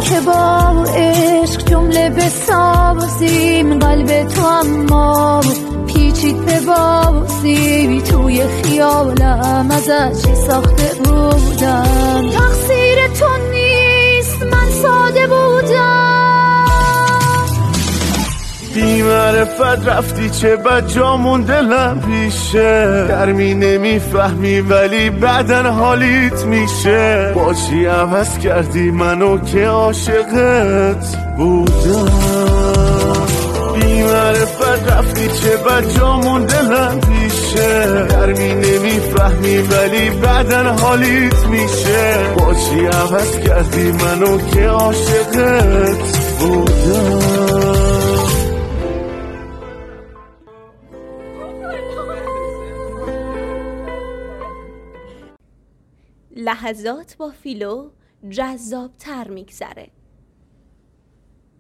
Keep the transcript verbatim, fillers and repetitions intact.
که با عشق جمله بسازیم، قلب تو اما پیچید به بازی، توی خیالم ازش چی ساخته بودم. تقصیر تو نیست من ساده بودم، بی معرفت رفتی چه بد جا مونده دلم پیشه، گرمی نمیفهمی ولی بعدن حالیت میشه. با چی عوض کردی منو که عاشقت بودم. بی معرفت رفتی چه بد جا مونده دلم پیشه، گرمی نمیفهمی ولی بعدن حالیت میشه. با چی عوض کردی منو که عاشقت بودم. لحظات با فیلو جذاب تر میگذره.